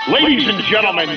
Ladies and gentlemen.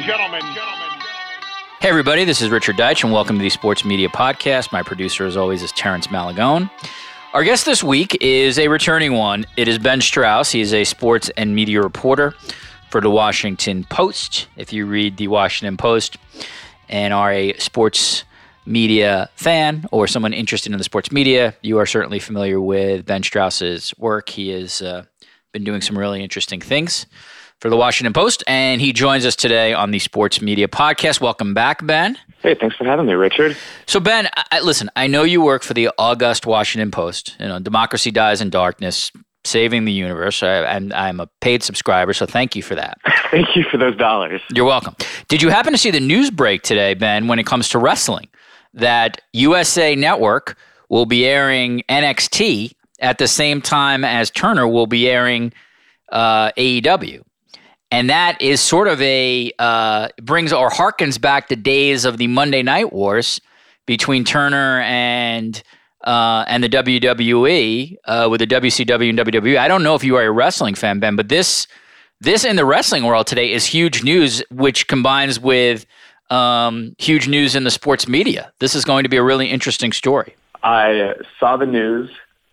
Hey everybody, this is Richard Deitch and welcome to the Sports Media Podcast. My producer as always is Terrence Malagone. Our guest this week is a returning one. It is Ben Strauss. He is a sports and media reporter for the Washington Post. If you read the Washington Post and are a sports media fan or someone interested in the sports media, you are certainly familiar with Ben Strauss's work. He has been doing some really interesting things for the Washington Post, and he joins us today on the Sports Media Podcast. Welcome back, Ben. Hey, thanks for having me, Richard. So, Ben, listen, I know you work for the august Washington Post. You know, democracy dies in darkness, saving the universe. I'm a paid subscriber, so thank you for that. Thank you for those dollars. You're welcome. Did you happen to see the news break today, Ben, when it comes to wrestling, that USA Network will be airing NXT at the same time as Turner will be airing AEW? And that is sort of brings or harkens back the days of the Monday Night Wars between Turner and the WWE with the WCW and WWE. I don't know if you are a wrestling fan, Ben, but this in the wrestling world today is huge news, which combines with huge news in the sports media. This is going to be a really interesting story. I saw the news,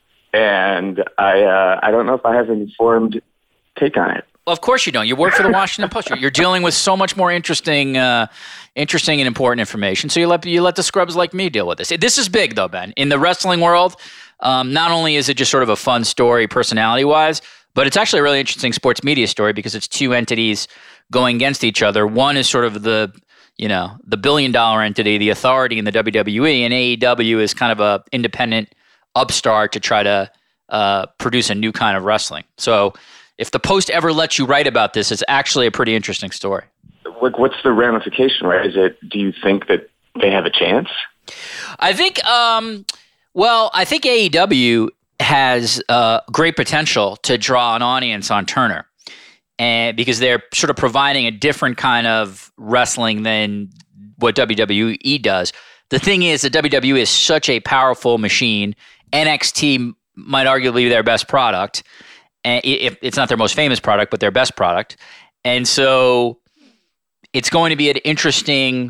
and I don't know if I have an informed take on it. Well, of course you don't. You work for the Washington Post. You're dealing with so much more interesting and important information. So you let the scrubs like me deal with this. This is big, though, Ben. In the wrestling world, not only is it just sort of a fun story personality-wise, but it's actually a really interesting sports media story because it's two entities going against each other. One is sort of the billion-dollar entity, the authority in the WWE, and AEW is kind of a independent upstart to try to produce a new kind of wrestling. So if the Post ever lets you write about this, it's actually a pretty interesting story. What's the ramification, right? Do you think that they have a chance? I think, I think AEW has great potential to draw an audience on Turner, and because they're sort of providing a different kind of wrestling than what WWE does. The thing is that WWE is such a powerful machine. NXT might arguably be their best product. And if it's not their most famous product, but their best product. And so it's going to be an interesting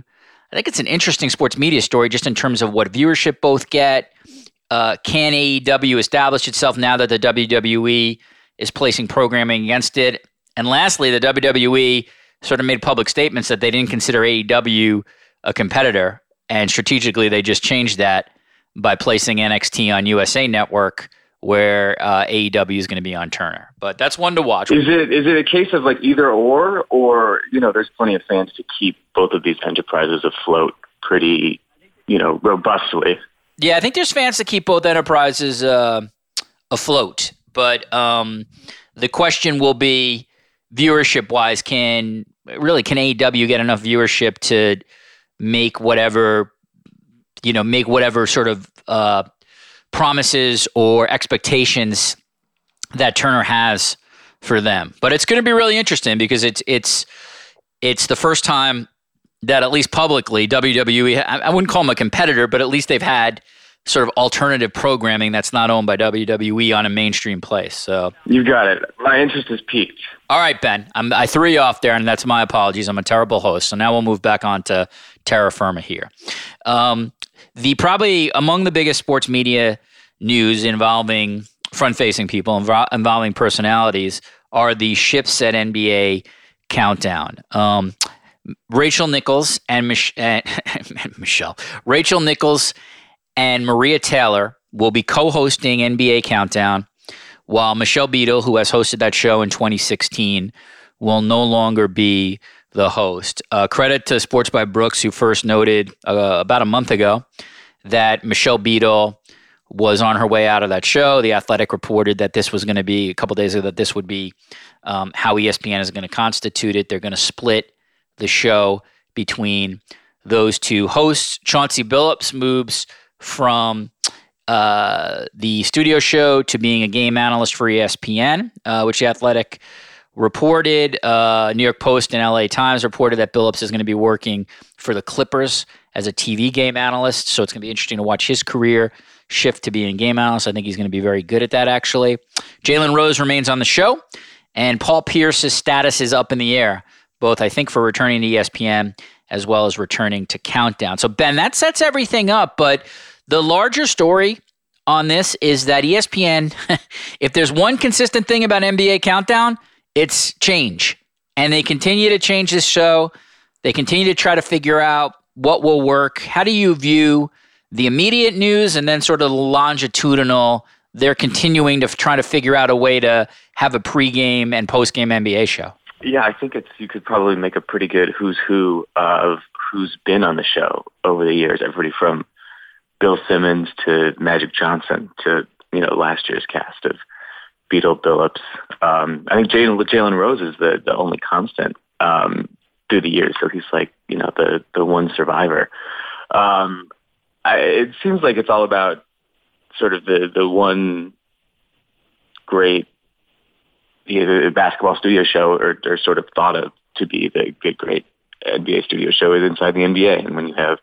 sports media story just in terms of what viewership both get. Can AEW establish itself now that the WWE is placing programming against it? And lastly, the WWE sort of made public statements that they didn't consider AEW a competitor. And strategically, they just changed that by placing NXT on USA Network, where AEW is going to be on Turner. But that's one to watch. Is it a case of like either or, there's plenty of fans to keep both of these enterprises afloat pretty, robustly? Yeah, I think there's fans to keep both enterprises afloat. But the question will be, viewership-wise, can AEW get enough viewership to make whatever sort of promises or expectations that Turner has for them. But it's going to be really interesting because it's the first time that at least publicly WWE, I wouldn't call them a competitor, but at least they've had sort of alternative programming that's not owned by WWE on a mainstream place. So you got it. My interest is piqued. All right, Ben. I threw you off there, and that's my apologies. I'm a terrible host. So now we'll move back on to terra firma here. Probably among the biggest sports media news involving front-facing people, involving personalities, are the shifts at NBA Countdown. Rachel Nichols and Rachel Nichols and Maria Taylor will be co-hosting NBA Countdown, while Michelle Beadle, who has hosted that show in 2016, will no longer be the host. Credit to Sports by Brooks, who first noted about a month ago that Michelle Beadle was on her way out of that show. The Athletic reported that this was going to be, a couple days ago, that this would be how ESPN is going to constitute it. They're going to split the show between those two hosts. Chauncey Billups moves from the studio show to being a game analyst for ESPN, which the Athletic reported. New York Post and LA Times reported that Billups is going to be working for the Clippers as a TV game analyst. So it's going to be interesting to watch his career shift to being a game analyst. I think he's going to be very good at that, actually. Jalen Rose remains on the show, and Paul Pierce's status is up in the air. both I think for returning to ESPN as well as returning to Countdown. So Ben, that sets everything up, but the larger story on this is that ESPN, if there's one consistent thing about NBA Countdown, it's change. And they continue to change this show. They continue to try to figure out what will work. How do you view the immediate news and then sort of the longitudinal? They're continuing to try to figure out a way to have a pregame and postgame NBA show. Yeah, I think you could probably make a pretty good who's who of who's been on the show over the years. Everybody from Bill Simmons to Magic Johnson to, last year's cast of Beetle Billups. I think Jalen Rose is the only constant through the years. So he's like, the one survivor. It seems like it's all about sort of the one great basketball studio show or sort of thought of to be the great NBA studio show is Inside the NBA. And when you have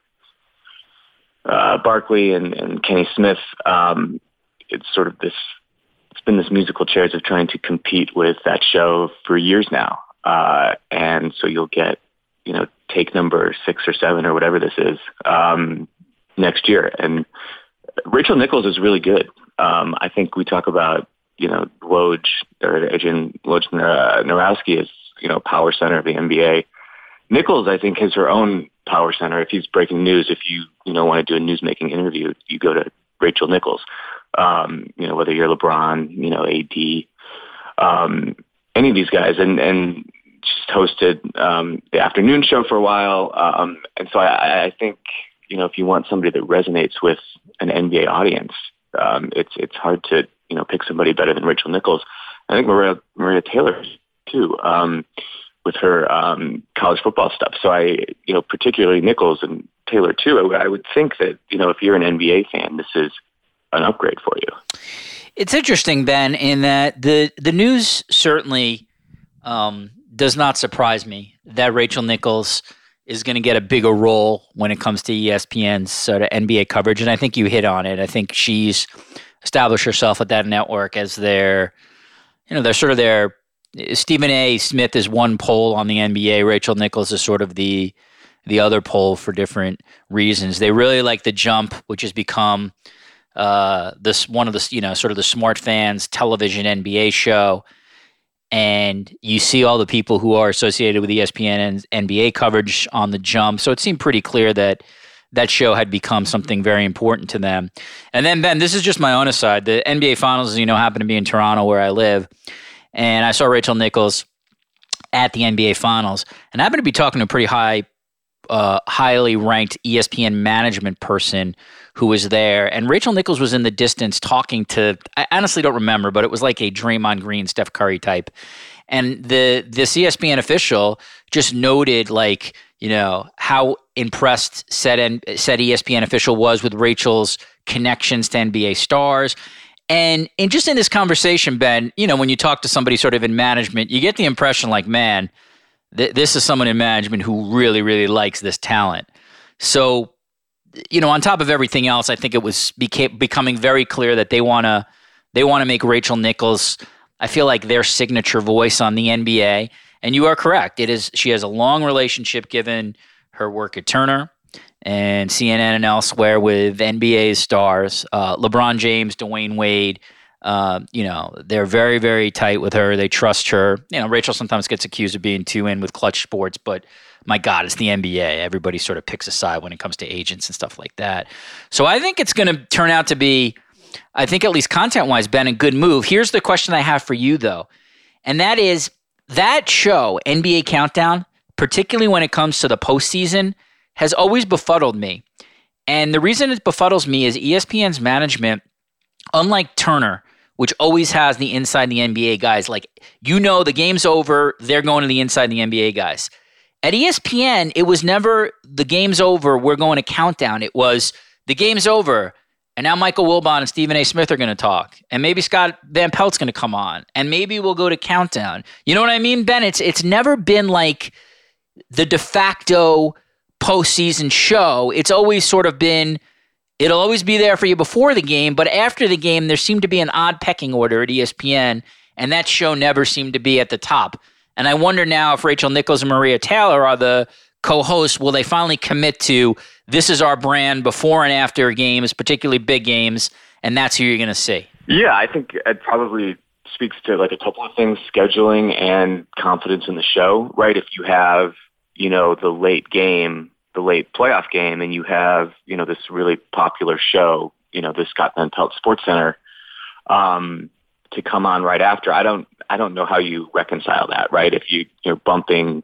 Barkley and Kenny Smith, it's sort of it's been this musical chairs of trying to compete with that show for years now. And so you'll get, take number 6 or 7 or whatever this is next year. And Rachel Nichols is really good. I think we talk about, Woj or Adrian Wojnarowski is, power center of the NBA. Nichols, I think, has her own power center. If he's breaking news, if you want to do a news-making interview, you go to Rachel Nichols. Whether you're LeBron, AD, any of these guys, and she's hosted the afternoon show for a while. And so I think, if you want somebody that resonates with an NBA audience, it's hard to, pick somebody better than Rachel Nichols. I think Maria Taylor too, with her college football stuff. So particularly Nichols and Taylor too, I would think that, if you're an NBA fan, this is an upgrade for you. It's interesting, Ben, in that the news certainly does not surprise me that Rachel Nichols is going to get a bigger role when it comes to ESPN's sort of NBA coverage. And I think you hit on it. I think she's established herself at that network as they're sort of their Stephen A. Smith is one pole on the NBA. Rachel Nichols is sort of the other pole for different reasons. They really like The Jump, which has become this one of the sort of the smart fans television NBA show. And you see all the people who are associated with ESPN and NBA coverage on The Jump. So it seemed pretty clear that that show had become something very important to them. And then, Ben, this is just my own aside. The NBA Finals, happen to be in Toronto where I live. And I saw Rachel Nichols at the NBA Finals. And I happened to be talking to a pretty highly ranked ESPN management person who was there. And Rachel Nichols was in the distance talking to, I honestly don't remember, but it was like a Draymond Green, Steph Curry type. And this ESPN official just noted how impressed said ESPN official was with Rachel's connections to NBA stars. And just in this conversation, Ben, when you talk to somebody sort of in management, you get the impression man, this is someone in management who really, really likes this talent. So, on top of everything else, I think it was becoming very clear that they want to make Rachel Nichols, I feel like, their signature voice on the NBA. And you are correct. She has a long relationship given her work at Turner and CNN and elsewhere with NBA stars, LeBron James, Dwayne Wade. They're very, very tight with her. They trust her. Rachel sometimes gets accused of being too in with clutch sports, but my God, it's the NBA. Everybody sort of picks a side when it comes to agents and stuff like that. So I think it's going to turn out to be, I think at least content-wise, Ben, a good move. Here's the question I have for you, though, and that is that show, NBA Countdown, particularly when it comes to the postseason, has always befuddled me. And the reason it befuddles me is ESPN's management, unlike Turner, which always has the inside the NBA guys, the game's over, they're going to the inside the NBA guys. At ESPN, it was never the game's over, we're going to Countdown. It was the game's over, and now Michael Wilbon and Stephen A. Smith are going to talk, and maybe Scott Van Pelt's going to come on, and maybe we'll go to Countdown. You know what I mean, Ben? It's never been like the de facto postseason show. It's always sort of been, it'll always be there for you before the game, but after the game, there seemed to be an odd pecking order at ESPN, and that show never seemed to be at the top. And I wonder now if Rachel Nichols and Maria Taylor are the co-hosts, will they finally commit to this is our brand before and after games, particularly big games, and that's who you're going to see? Yeah, I think it probably speaks to like a couple of things, scheduling and confidence in the show, right? If you have, the late game, the late playoff game, and you have, this really popular show, the Scott Van Pelt Sports Center, to come on right after, I don't know how you reconcile that, right? If you're bumping,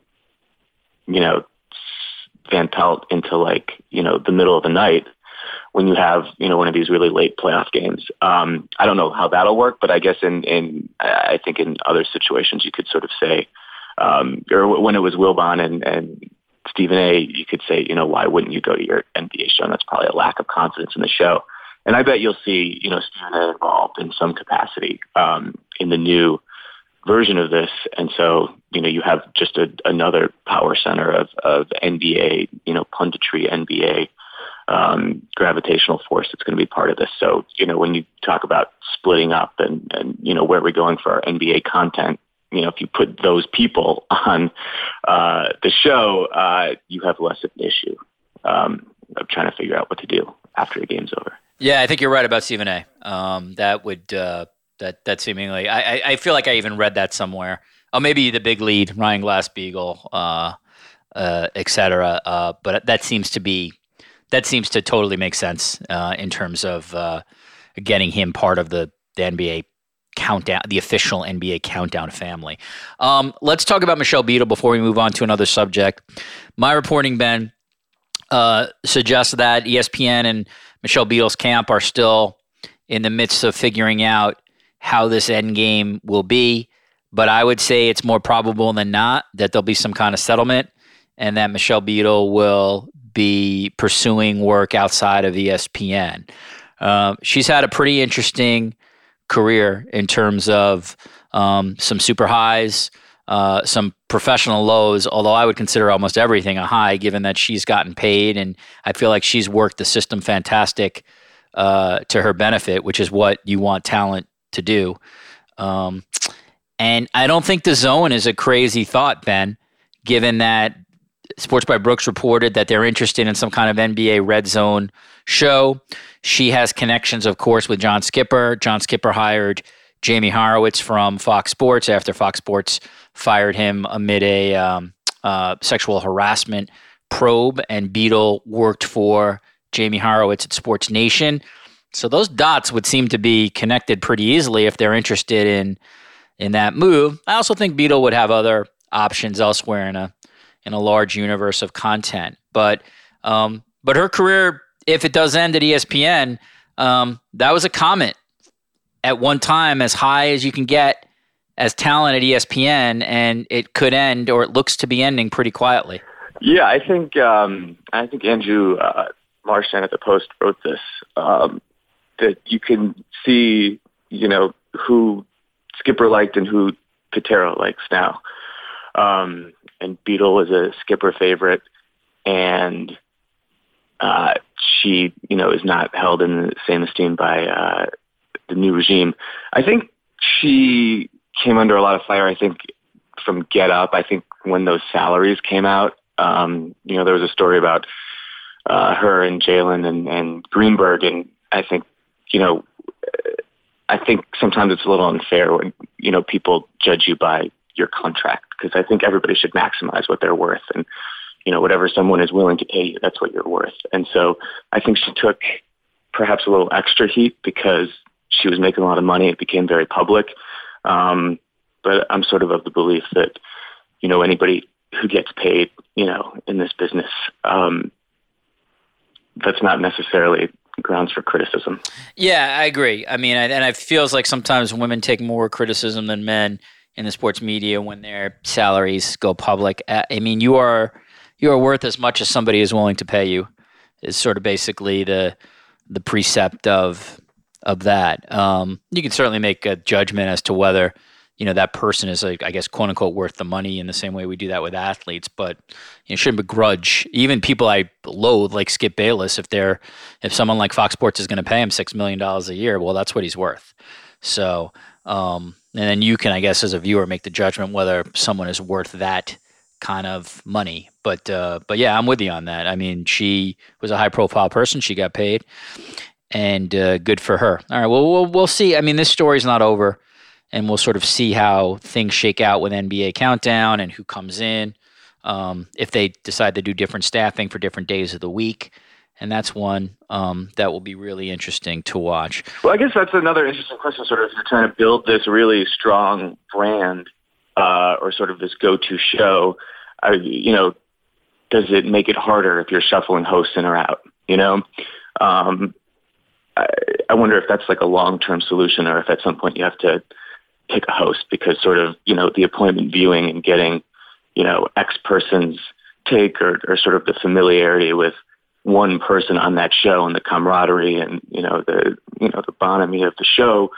Van Pelt into like, the middle of the night when you have, one of these really late playoff games. I don't know how that'll work, but I guess I think in other situations you could sort of say, or when it was Wilbon and Stephen A., you could say, why wouldn't you go to your NBA show? And that's probably a lack of confidence in the show. And I bet you'll see, Stephen A. involved in some capacity in the new version of this. And so, you have just another power center of NBA, punditry, NBA gravitational force that's going to be part of this. So, when you talk about splitting up and where we're going for our NBA content, if you put those people on the show, you have less of an issue of trying to figure out what to do after the game's over. Yeah, I think you're right about Stephen A. That would that seemingly. I feel like I even read that somewhere. Oh, maybe the big lead, Ryan Glass-Beagle, et cetera. But that seems to totally make sense in terms of getting him part of the NBA countdown, the official NBA countdown family. Let's talk about Michelle Beadle before we move on to another subject. My reporting, Ben, suggests that ESPN and Michelle Beadle's camp are still in the midst of figuring out how this end game will be. But I would say it's more probable than not that there'll be some kind of settlement and that Michelle Beadle will be pursuing work outside of ESPN. She's had a pretty interesting career in terms of some super highs, some professional lows, although I would consider almost everything a high given that she's gotten paid, and I feel like she's worked the system fantastic to her benefit, which is what you want talent to do. And I don't think the zone is a crazy thought, Ben, given that Sports by Brooks reported that they're interested in some kind of NBA red zone show. She has connections, of course, with John Skipper. John Skipper hired Jamie Horowitz from Fox Sports after Fox Sports fired him amid a sexual harassment probe, and Beadle worked for Jamie Horowitz at Sports Nation. So those dots would seem to be connected pretty easily if they're interested in that move. I also think Beadle would have other options elsewhere in a large universe of content. But her career, if it does end at ESPN, that was a comment at one time as high as you can get as talent at ESPN, and it could end, or it looks to be ending, pretty quietly. Yeah, I think Andrew Marchand at the Post wrote this, that you can see, who Skipper liked and who Pitero likes now. And Beadle was a Skipper favorite, and she, is not held in the same esteem by the new regime. I think she came under a lot of fire, I think, from Get Up. I think when those salaries came out, there was a story about her and Jalen and Greenberg, and I think, I think sometimes it's a little unfair when, people judge you by your contract, because I think everybody should maximize what they're worth, and whatever someone is willing to pay you, that's what you're worth. And so I think she took perhaps a little extra heat because she was making a lot of money. It became very public. But I'm sort of the belief that anybody who gets paid in this business, that's not necessarily grounds for criticism. Yeah, I agree. I mean, and it feels like sometimes women take more criticism than men in the sports media when their salaries go public. I mean, you are worth as much as somebody is willing to pay you, is sort of basically the precept of that. You can certainly make a judgment as to whether that person is, I guess, quote unquote, worth the money in the same way we do that with athletes. But you shouldn't begrudge even people I loathe, like Skip Bayless, if someone like Fox Sports is going to pay him $6 million a year, well, that's what he's worth. So, And then you can, I guess, as a viewer, make the judgment whether someone is worth that kind of money. But yeah, I'm with you on that. I mean, she was a high profile person. She got paid, and good for her. All right, well, we'll see. I mean, this story's not over, and we'll sort of see how things shake out with NBA Countdown and who comes in. If they decide to do different staffing for different days of the week. And that's one that will be really interesting to watch. Well, I guess that's another interesting question, sort of if you're trying to build this really strong brand or sort of this go-to show, does it make it harder if you're shuffling hosts in or out? I wonder if that's like a long-term solution or if at some point you have to pick a host because sort of, the appointment viewing and getting, X person's take or sort of the familiarity with one person on that show and the camaraderie and the bonhomie of the show,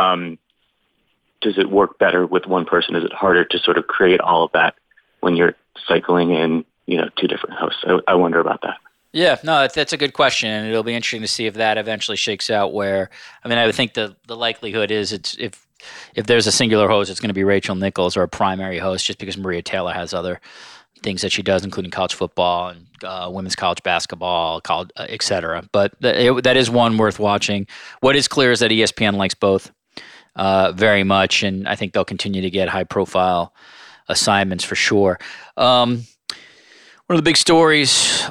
does it work better with one person? Is it harder to sort of create all of that when you're cycling in two different hosts? I wonder about that. Yeah, no, that's a good question, and it'll be interesting to see if that eventually shakes out. Where I would think the likelihood is if there's a singular host, it's going to be Rachel Nichols or a primary host, just because Maria Taylor has other things that she does, including college football and women's college basketball, college, et cetera. But that is one worth watching. What is clear is that ESPN likes both very much, and I think they'll continue to get high-profile assignments for sure. One of the big stories,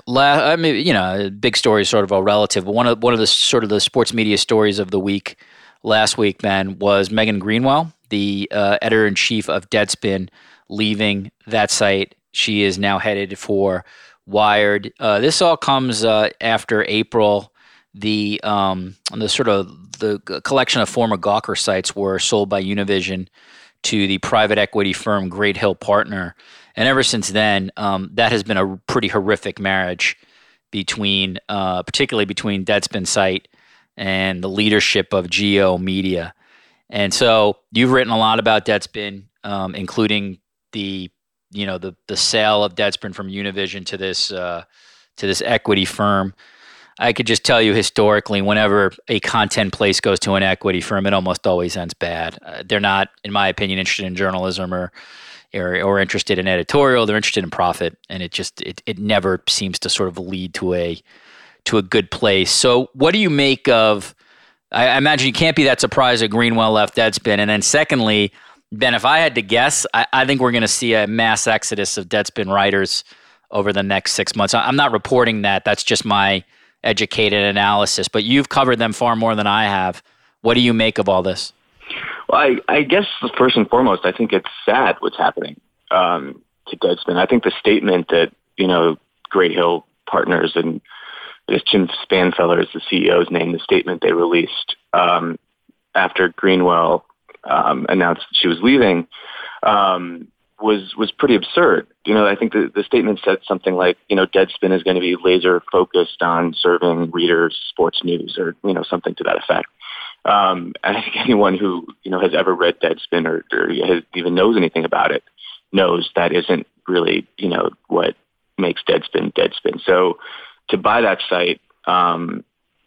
big stories sort of all relative, but one of the sort of the sports media stories of the week last week, Ben, was Megan Greenwell, the editor-in-chief of Deadspin, leaving that site. She is now headed for Wired. This all comes after April. The collection of former Gawker sites were sold by Univision to the private equity firm Great Hill Partner, and ever since then, that has been a pretty horrific marriage particularly between Deadspin site and the leadership of Geo Media. And so you've written a lot about Deadspin, including the sale of Deadspin from Univision to this equity firm. I could just tell you historically, whenever a content place goes to an equity firm, it almost always ends bad. They're not, in my opinion, interested in journalism or interested in editorial. They're interested in profit, and it never seems to sort of lead to a good place. So what do you make of? I imagine you can't be that surprised that Greenwell left Deadspin, and then secondly, Ben, if I had to guess, I think we're going to see a mass exodus of Deadspin writers over the next 6 months. I'm not reporting that. That's just my educated analysis. But you've covered them far more than I have. What do you make of all this? Well, I guess first and foremost, I think it's sad what's happening to Deadspin. I think the statement that, Great Hill Partners and Jim Spanfeller is the CEO's name, the statement they released after Greenwell announced that she was leaving, was pretty absurd. I think the statement said something like, Deadspin is going to be laser focused on serving readers sports news or, something to that effect. I think anyone who, has ever read Deadspin or has even knows anything about it knows that isn't really, what makes Deadspin Deadspin. So to buy that site and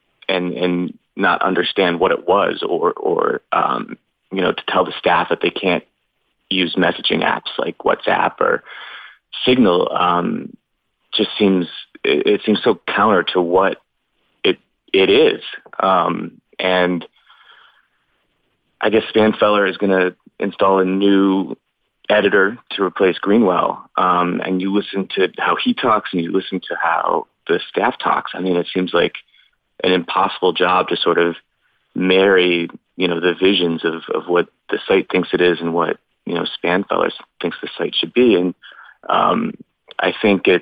not understand what it was or to tell the staff that they can't use messaging apps like WhatsApp or Signal just seems so counter to what it is. And I guess Spanfeller is going to install a new editor to replace Greenwell. And you listen to how he talks and you listen to how the staff talks. It seems like an impossible job to sort of marry, the visions of what the site thinks it is and what, Spanfeller thinks the site should be. And I think it's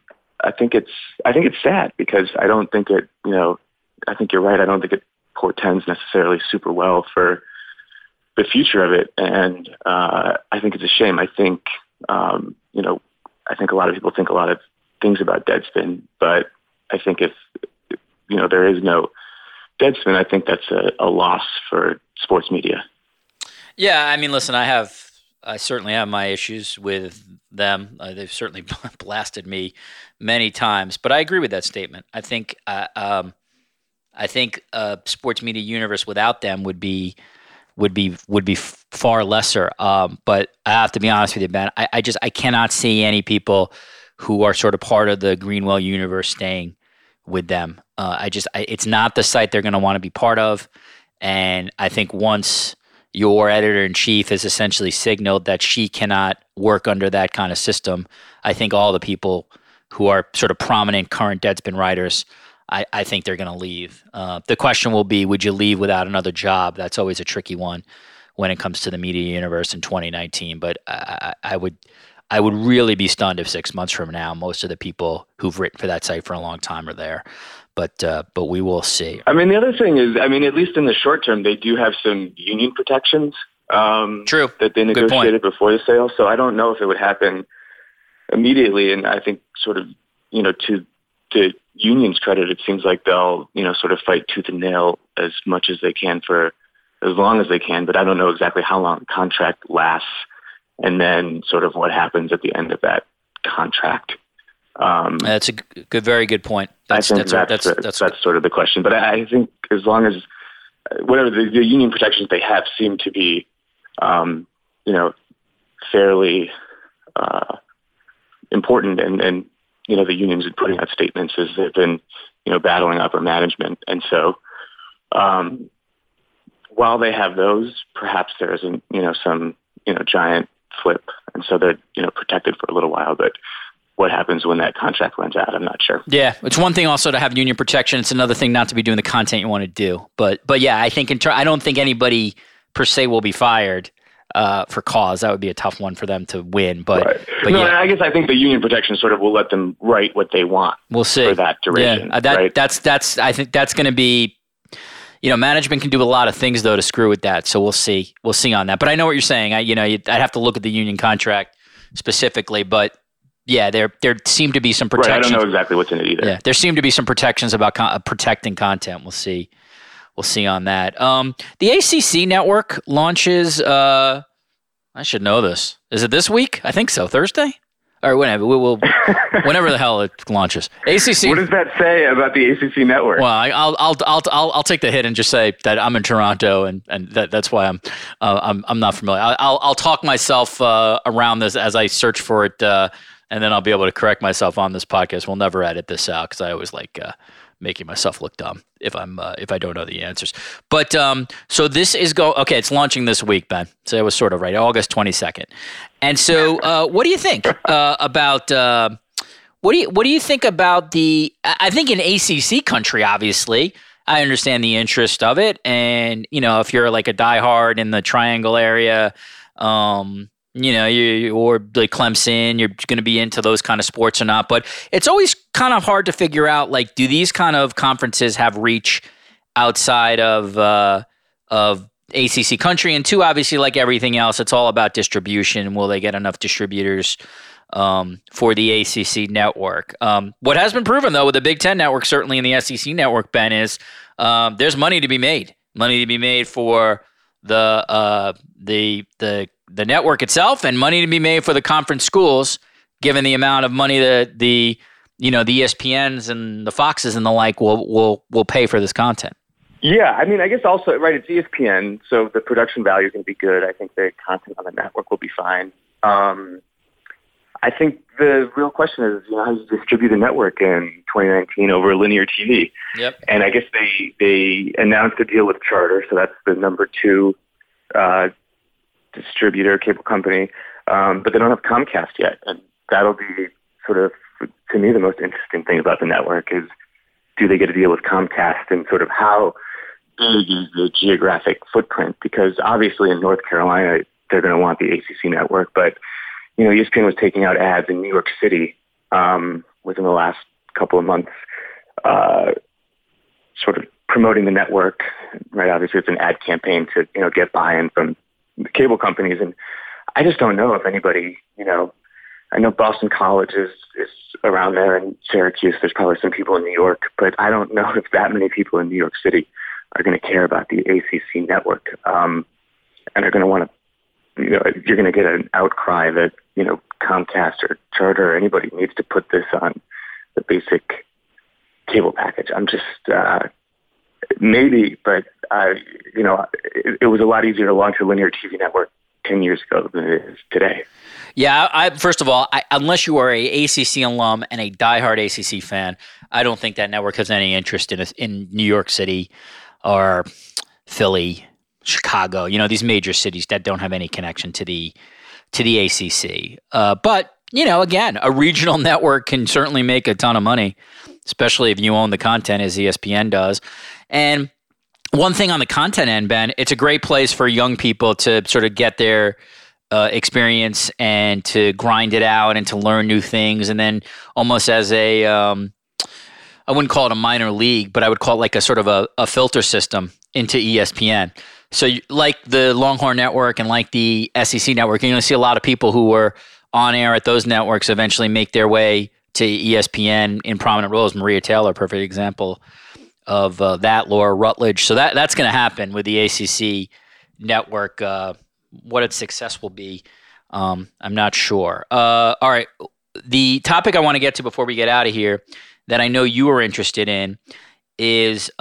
sad because I don't think it, I think you're right. I don't think it portends necessarily super well for the future of it. And I think it's a shame. I think, I think a lot of people think a lot of things about Deadspin, but I think if, there is no Deadspin, I think that's a loss for sports media. Yeah, listen, I certainly have my issues with them. They've certainly blasted me many times, but I agree with that statement. I think a sports media universe without them would be far lesser. But I have to be honest with you, Ben. I cannot see any people who are sort of part of the Greenwell universe staying with them. It's not the site they're going to want to be part of. And I think once your editor-in-chief has essentially signaled that she cannot work under that kind of system, I think all the people who are sort of prominent current Deadspin writers, I think they're going to leave. The question will be, would you leave without another job? That's always a tricky one when it comes to the media universe in 2019. But I would really be stunned if 6 months from now, most of the people who've written for that site for a long time are there. But we will see. I mean, the other thing is, at least in the short term, they do have some union protections. True. That they negotiated before the sale. So I don't know if it would happen immediately. And I think sort of, to the union's credit, it seems like they'll, sort of fight tooth and nail as much as they can for as long as they can. But I don't know exactly how long the contract lasts and then sort of what happens at the end of that contract. That's a very good point. That's sort of the question. But I think as long as whatever the union protections they have seem to be, fairly important, and the unions are putting out statements as they've been, battling upper management, and so while they have those, perhaps there isn't, some giant flip, and so they're protected for a little while, but. What happens when that contract runs out? I'm not sure. Yeah, it's one thing also to have union protection. It's another thing not to be doing the content you want to do. But yeah, I think I don't think anybody per se will be fired for cause. That would be a tough one for them to win. But right. But no, yeah. I guess I think the union protection sort of will let them write what they want. We'll see for that duration. Yeah, right? That's I think that's going to be. Management can do a lot of things though to screw with that. So we'll see. We'll see on that. But I know what you're saying. I'd have to look at the union contract specifically, but. Yeah, there seem to be some protections. Right, I don't know exactly what's in it either. Yeah, there seem to be some protections about protecting content. We'll see on that. The ACC network launches. I should know this. Is it this week? I think so. Thursday, or whenever. Whenever the hell it launches. ACC. What does that say about the ACC network? Well, I'll take the hit and just say that I'm in Toronto, and that's why I'm not familiar. I'll talk myself around this as I search for it. And then I'll be able to correct myself on this podcast. We'll never edit this out because I always like making myself look dumb if I don't know the answers. But so this is okay. It's launching this week, Ben. So I was sort of right, August 22nd. And so, what do you think about? What do you think about the? I think in ACC country, obviously, I understand the interest of it, and if you're like a diehard in the Triangle area. You or like Clemson, you're going to be into those kind of sports or not. But it's always kind of hard to figure out, like, do these kind of conferences have reach outside of ACC country? And two, obviously, like everything else, it's all about distribution. Will they get enough distributors for the ACC network? What has been proven, though, with the Big Ten network, certainly in the SEC network, Ben, is there's money to be made. Money to be made for the network itself, and money to be made for the conference schools, given the amount of money that the ESPNs and the Foxes and the like will pay for this content. Yeah, I guess also, right, it's ESPN, so the production value can be good. I think the content on the network will be fine. I think the real question is, how do you distribute a network in 2019 over linear TV? Yep. And I guess they announced a deal with Charter, so that's the number 2 distributor, cable company, but they don't have Comcast yet. And that'll be sort of, to me, the most interesting thing about the network is, do they get a deal with Comcast, and sort of how big is the geographic footprint? Because obviously in North Carolina, they're going to want the ACC network, but ESPN was taking out ads in New York City within the last couple of months, sort of promoting the network, right? Obviously, it's an ad campaign to, get buy-in from the cable companies. And I just don't know if anybody, I know Boston College is around there, and Syracuse, there's probably some people in New York, but I don't know if that many people in New York City are going to care about the ACC network and are going to want to, you're going to get an outcry that, Comcast or Charter or anybody needs to put this on the basic cable package. I'm just, maybe, but it was a lot easier to launch a linear TV network 10 years ago than it is today. Yeah, first of all, unless you are a ACC alum and a diehard ACC fan, I don't think that network has any interest in New York City or Philly, Chicago. These major cities that don't have any connection to the ACC. But again, a regional network can certainly make a ton of money, especially if you own the content, as ESPN does. And one thing on the content end, Ben, it's a great place for young people to sort of get their experience and to grind it out and to learn new things. And then almost as a, I wouldn't call it a minor league, but I would call it like a sort of a filter system into ESPN. So like the Longhorn Network and like the SEC Network, you're going to see a lot of people who were on air at those networks eventually make their way to ESPN in prominent roles. Maria Taylor, perfect example of that. Laura Rutledge. So that's going to happen with the ACC Network. What its success will be, I'm not sure. All right. The topic I want to get to before we get out of here that I know you are interested in is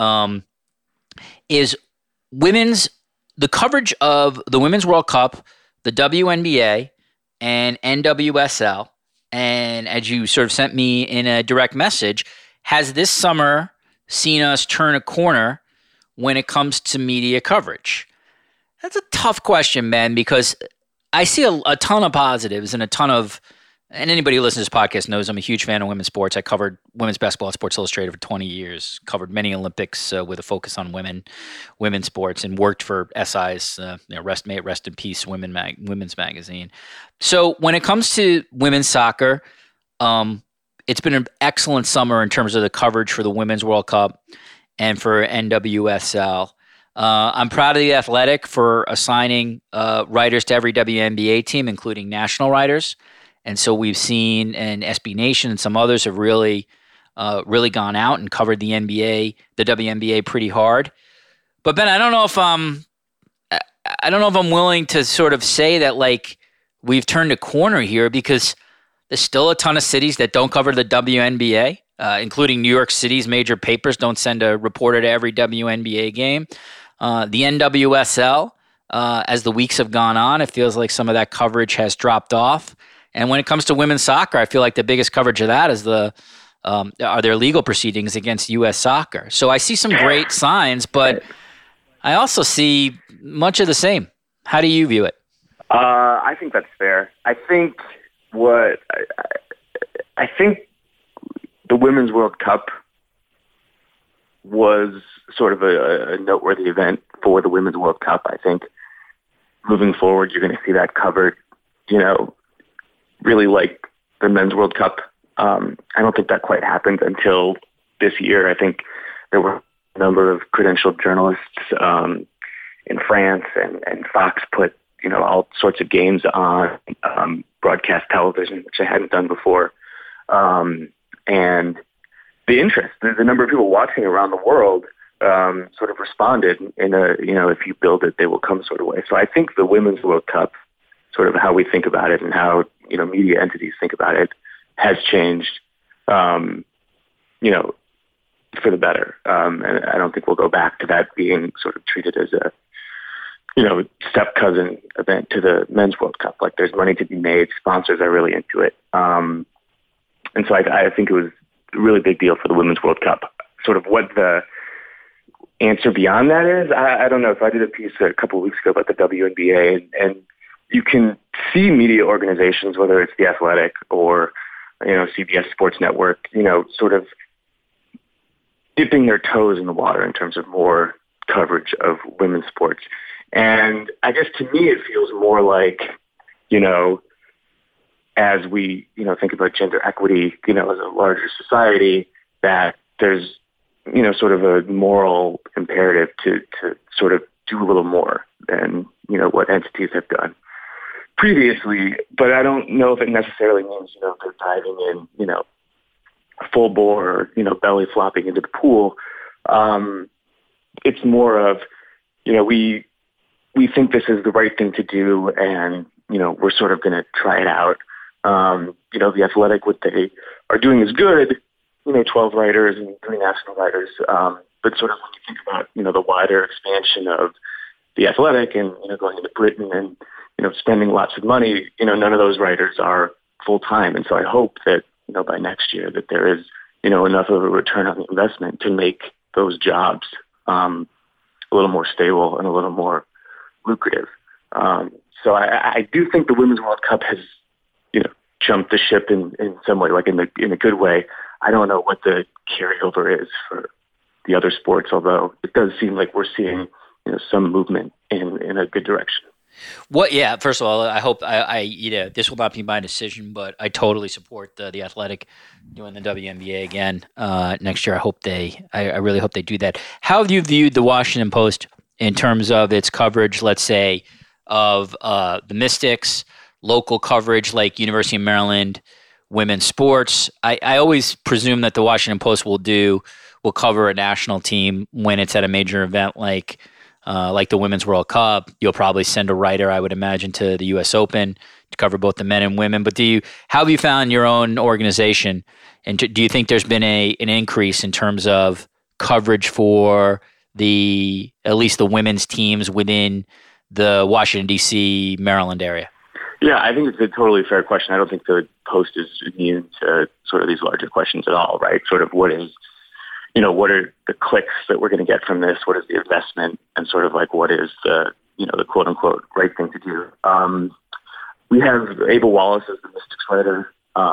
the coverage of the Women's World Cup, the WNBA, and NWSL. And as you sort of sent me in a direct message, has this summer seen us turn a corner when it comes to media coverage? That's a tough question, Ben, because I see a ton of positives and and anybody who listens to this podcast knows I'm a huge fan of women's sports. I covered women's basketball at Sports Illustrated for 20 years, covered many Olympics with a focus on women's sports, and worked for SI's Rest in Peace Women's Magazine. So when it comes to women's soccer, it's been an excellent summer in terms of the coverage for the Women's World Cup and for NWSL. I'm proud of The Athletic for assigning writers to every WNBA team, including national writers. And so we've seen, and SB Nation and some others have really gone out and covered the WNBA pretty hard. But Ben, I don't know if I'm willing to sort of say that like we've turned a corner here, because there's still a ton of cities that don't cover the WNBA, including New York City's major papers don't send a reporter to every WNBA game. The NWSL, as the weeks have gone on, it feels like some of that coverage has dropped off. And when it comes to women's soccer, I feel like the biggest coverage of that is are their legal proceedings against U.S. Soccer. So I see some great signs, but I also see much of the same. How do you view it? I think that's fair. I think the Women's World Cup was sort of a noteworthy event for the Women's World Cup. I think moving forward, you're going to see that covered, really like the Men's World Cup. I don't think that quite happened until this year. I think there were a number of credentialed journalists in France, and Fox put all sorts of games on broadcast television, which I hadn't done before. And the interest, the number of people watching around the world sort of responded in a, if you build it, they will come sort of way. So I think the Women's World Cup, sort of how we think about it and how, media entities think about it, has changed, for the better. And I don't think we'll go back to that being sort of treated as a, step cousin event to the Men's World Cup. Like, there's money to be made. Sponsors are really into it. And so I think it was a really big deal for the Women's World Cup. Sort of what the answer beyond that is, I don't know. If I did a piece a couple of weeks ago about the WNBA, and you can see media organizations, whether it's The Athletic or, CBS Sports Network, sort of dipping their toes in the water in terms of more coverage of women's sports. And I guess to me, it feels more like, as we, think about gender equity, as a larger society, that there's, sort of a moral imperative to sort of do a little more than, what entities have done previously. But I don't know if it necessarily means, they're diving in, full bore or, belly flopping into the pool. It's more of, we think this is the right thing to do, and, we're sort of going to try it out. The Athletic, what they are doing is good, 12 writers and 3 national writers. but sort of when you think about, the wider expansion of The Athletic and, going into Britain and, spending lots of money, none of those writers are full time. And so I hope that, by next year that there is, enough of a return on the investment to make those jobs a little more stable and a little more lucrative. So I do think the Women's World Cup has, jumped the ship in some way, like in a good way. I don't know what the carryover is for the other sports, although it does seem like we're seeing, some movement in a good direction. Yeah. First of all, I hope this will not be my decision, but I totally support the Athletic doing the WNBA again next year. I really hope they do that. How have you viewed the Washington Post in terms of its coverage, let's say, of the Mystics, local coverage like University of Maryland women's sports? I always presume that the Washington Post will cover a national team when it's at a major event like the Women's World Cup. You'll probably send a writer, I would imagine, to the U.S. Open to cover both the men and women. But how have you found your own organization? And do you think there's been an increase in terms of coverage for at least the women's teams within the Washington, D.C., Maryland area? Yeah, I think it's a totally fair question. I don't think the Post is immune to sort of these larger questions at all, right? Sort of what are the clicks that we're going to get from this? What is the investment? And sort of like what is the quote unquote right thing to do? We have Ava Wallace as the Mystics writer.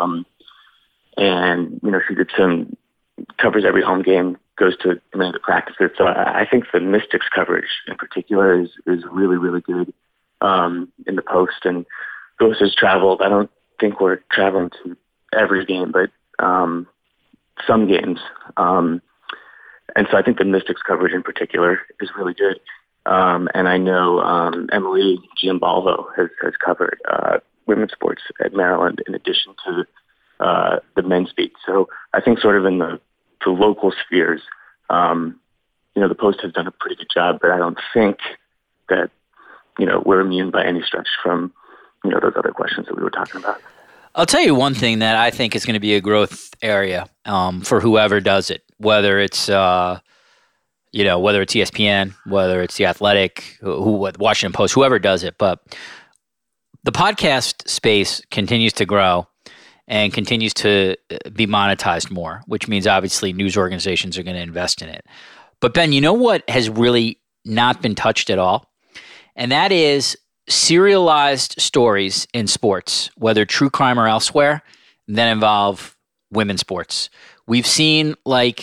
And, she covers every home game, goes to many of the practices. So I think the Mystics coverage in particular is really, really good in the Post. And Ghost has traveled. I don't think we're traveling to every game, but some games. And so I think the Mystics coverage in particular is really good. And I know Emily Giambalvo has covered women's sports at Maryland in addition to the men's beat. So I think sort of in the local spheres, the Post has done a pretty good job, but I don't think that, we're immune by any stretch from, those other questions that we were talking about. I'll tell you one thing that I think is going to be a growth area for whoever does it, whether it's whether it's ESPN, whether it's The Athletic, Washington Post, whoever does it. But the podcast space continues to grow and continues to be monetized more, which means obviously news organizations are going to invest in it. But Ben, you know what has really not been touched at all? And that is serialized stories in sports, whether true crime or elsewhere, that involve women's sports. We've seen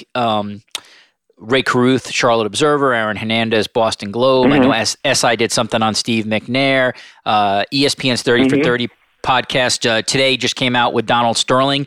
Ray Carruth, Charlotte Observer, Aaron Hernandez, Boston Globe. Mm-hmm. I know SI did something on Steve McNair. ESPN's 30 for 30 podcast today just came out with Donald Sterling.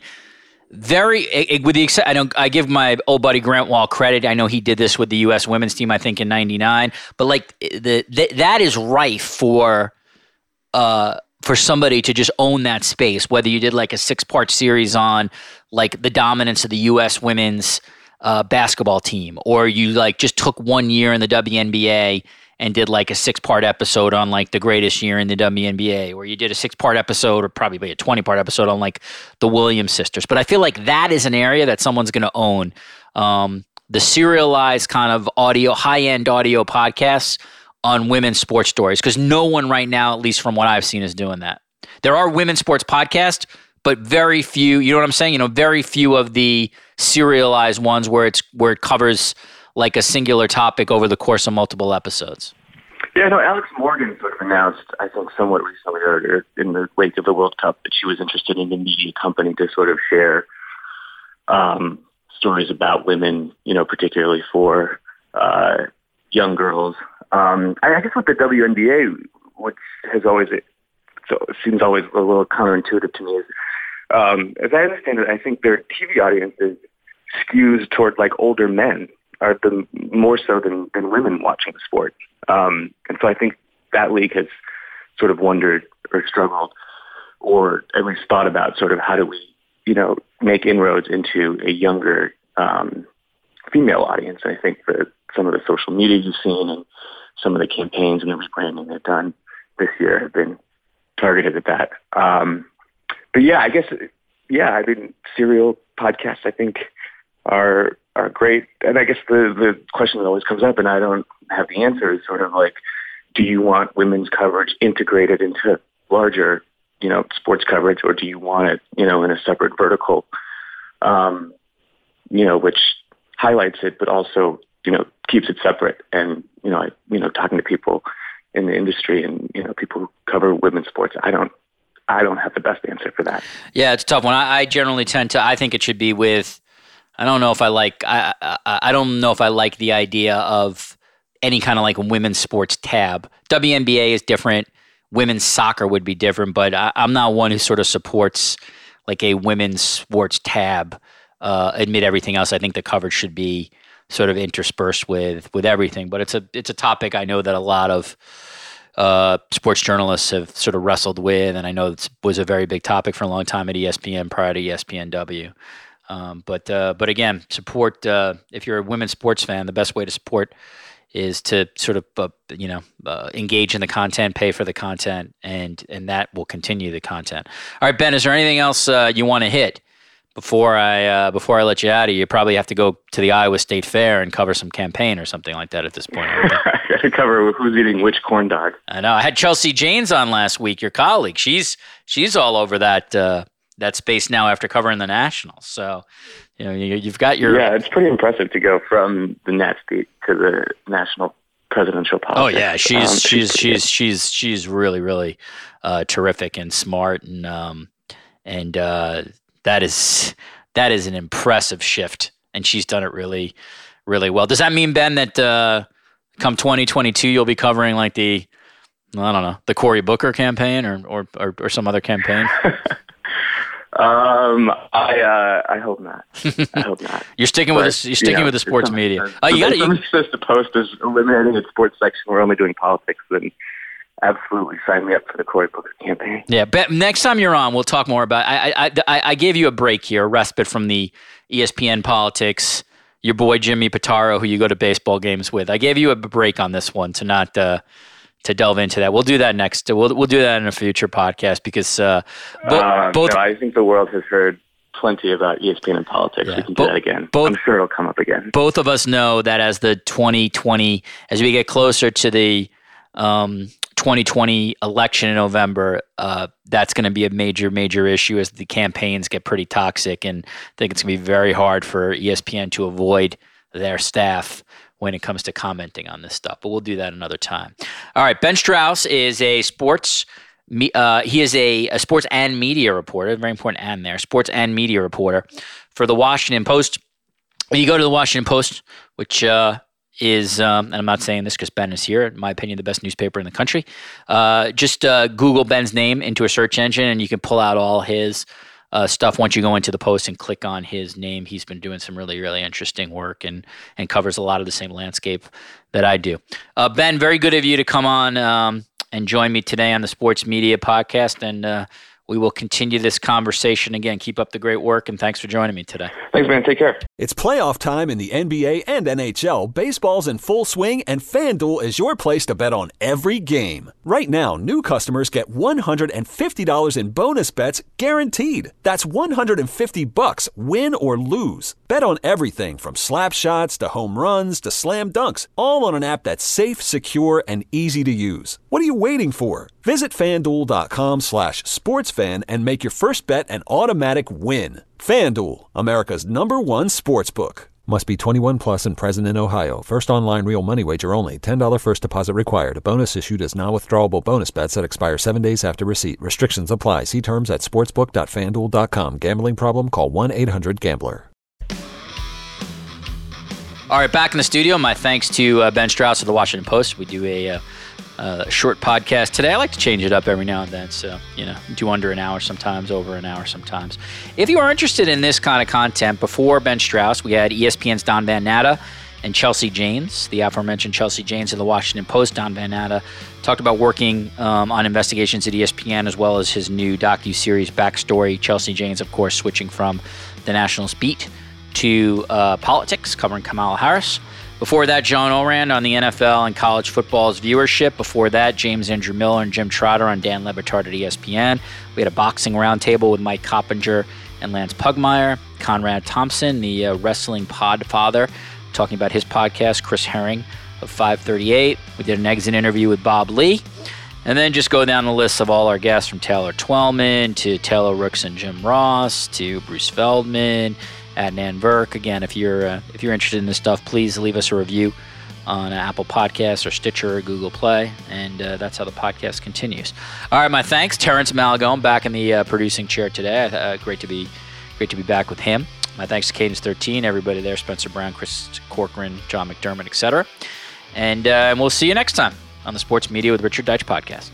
I give my old buddy Grant Wall credit. I know he did this with the U.S. women's team, I think in '99. But that is rife for somebody to just own that space. Whether you did like a 6-part series on like the dominance of the U.S. women's basketball team, or you just took 1 year in the WNBA and did like a 6-part episode on like the greatest year in the WNBA, or you did a 6-part episode or probably a 20-part episode on like the Williams sisters. But I feel like that is an area that someone's going to own. The serialized kind of high-end audio podcasts on women's sports stories, because no one right now, at least from what I've seen, is doing that. There are women's sports podcasts, but very few, you know what I'm saying? Very few of the serialized ones where it covers like a singular topic over the course of multiple episodes. Yeah, no, Alex Morgan sort of announced, I think somewhat recently or in the wake of the World Cup, that she was interested in a media company to sort of share stories about women, particularly for young girls. I guess with the WNBA, which has always, seems always a little counterintuitive to me, is as I understand it, I think their TV audiences skews toward like older men, are more so than women watching the sport. And so I think that league has sort of wondered or struggled or at least thought about sort of how do we, make inroads into a younger female audience. I think that some of the social media you've seen and some of the campaigns and the rebranding they've done this year have been targeted at that. But yeah, I guess, serial podcasts I think are are great. And I guess the question that always comes up, and I don't have the answer, is sort of like, do you want women's coverage integrated into larger, sports coverage, or do you want it, in a separate vertical, which highlights it, but also, keeps it separate? And, talking to people in the industry and, people who cover women's sports, I don't have the best answer for that. Yeah, it's a tough one. I generally I think it should be with, I don't know if I like the idea of any kind of like women's sports tab. WNBA is different. Women's soccer would be different, but I'm not one who sort of supports like a women's sports tab. Admit everything else. I think the coverage should be sort of interspersed with everything. But it's a topic I know that a lot of sports journalists have sort of wrestled with, and I know it was a very big topic for a long time at ESPN prior to ESPNW. But again, support. If you're a women's sports fan, the best way to support is to sort of engage in the content, pay for the content, and that will continue the content. All right, Ben, is there anything else you want to hit before I let you out of here? You probably have to go to the Iowa State Fair and cover some campaign or something like that at this point. I got to cover who's eating which corn dog. I know. I had Chelsea Janes on last week, your colleague. She's all over that space now after covering the Nationals. So, you've got your... Yeah, it's pretty impressive to go from the Nats beat to the national presidential politics. Oh yeah, she's really, really terrific and smart, and that is an impressive shift, and she's done it really, really well. Does that mean, Ben, that come 2022 you'll be covering like the Cory Booker campaign or some other campaign? I hope not. I hope not. You're sticking with this. You're sticking with the sports media. Someone's supposed to post as eliminating the sports section. We're only doing politics. Then absolutely sign me up for the Cory Booker campaign. Yeah, but next time you're on, we'll talk more about. I gave you a break here, a respite from the ESPN politics. Your boy Jimmy Pitaro, who you go to baseball games with. I gave you a break on this one to not. To delve into that. We'll do that next. We'll do that in a future podcast because both. No, I think the world has heard plenty about ESPN and politics. Yeah, we can do that again. I'm sure it'll come up again. Both of us know that as we get closer to the 2020 election in November, that's going to be a major, major issue as the campaigns get pretty toxic, and I think it's going to be very hard for ESPN to avoid their staff when it comes to commenting on this stuff, but we'll do that another time. All right, Ben Strauss is a sports. He is a sports and media reporter. Very important "and" there. Sports and media reporter for the Washington Post. When you go to the Washington Post, which is, and I'm not saying this because Ben is here, in my opinion, the best newspaper in the country. Just Google Ben's name into a search engine, and you can pull out all his stuff once you go into the Post and click on his name. He's been doing some really, really interesting work and covers a lot of the same landscape that I do. Ben, very good of you to come on and join me today on the Sports Media Podcast, and we will continue this conversation again. Keep up the great work, and thanks for joining me today. Thanks, man. Take care. It's playoff time in the NBA and NHL. Baseball's in full swing, and FanDuel is your place to bet on every game. Right now, new customers get $150 in bonus bets guaranteed. That's $150, win or lose. Bet on everything from slap shots to home runs to slam dunks, all on an app that's safe, secure, and easy to use. What are you waiting for? Visit FanDuel.com/sportsfan and make your first bet an automatic win. FanDuel, America's #1 sportsbook. Must be 21 plus and present in Ohio. First online real money wager only. $10 first deposit required. A bonus issued as non-withdrawable bonus bets that expire 7 days after receipt. Restrictions apply. See terms at sportsbook.fanduel.com. Gambling problem? Call 1-800-GAMBLER. All right, back in the studio. My thanks to Ben Strauss of the Washington Post. We do a short podcast today. I like to change it up every now and then, so do under an hour sometimes, over an hour sometimes. If you are interested in this kind of content, before Ben Strauss, we had ESPN's Don Van Natta and Chelsea Janes, the aforementioned Chelsea Janes of the Washington Post. Don Van Natta talked about working on investigations at ESPN as well as his new docuseries Backstory. Chelsea Janes, of course, switching from the Nationals beat to politics, covering Kamala Harris. Before that, John Ourand on the NFL and college football's viewership. Before that, James Andrew Miller and Jim Trotter on Dan Le Batard at ESPN. We had a boxing roundtable with Mike Coppinger and Lance Pugmire. Conrad Thompson, the wrestling pod father, talking about his podcast. Chris Herring of 538. We did an exit interview with Bob Lee. And then just go down the list of all our guests, from Taylor Twellman to Taylor Rooks and Jim Ross to Bruce Feldman, Adnan Virk. Again, if you're interested in this stuff, please leave us a review on Apple Podcasts or Stitcher or Google Play, and that's how the podcast continues. All right, my thanks. Terrence Malagone back in the producing chair today. Great to be back with him. My thanks to Cadence 13, everybody there, Spencer Brown, Chris Corcoran, John McDermott, etc. And we'll see you next time on the Sports Media with Richard Deitsch podcast.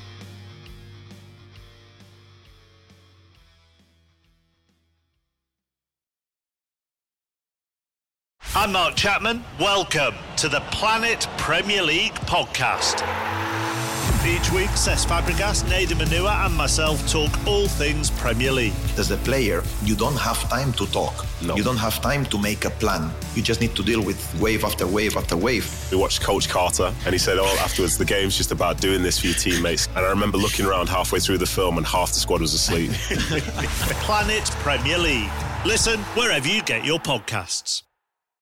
I'm Mark Chapman. Welcome to the Planet Premier League podcast. Each week, Cesc Fabregas, Nader Manua and myself talk all things Premier League. As a player, you don't have time to talk. No. You don't have time to make a plan. You just need to deal with wave after wave after wave. We watched Coach Carter and he said, afterwards, the game's just about doing this for your teammates. And I remember looking around halfway through the film and half the squad was asleep. Planet Premier League. Listen wherever you get your podcasts.